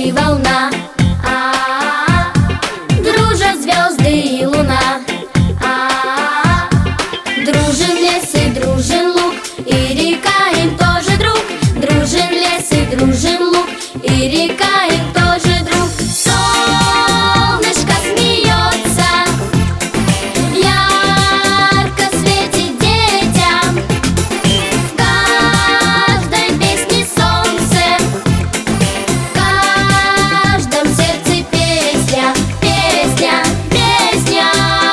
и волна. Дружат звезды и луна. Дружен лес и дружен луг, и река им тоже друг. Дружен лес и дружен луг, и река им тоже друг. Солнышко смеется, ярко светит детям. В каждой песне солнце, в каждом сердце песня, песня, песня.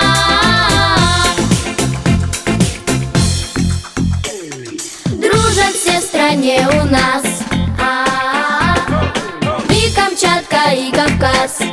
Дружат все в стране у нас, и Камчатка, и Кавказ.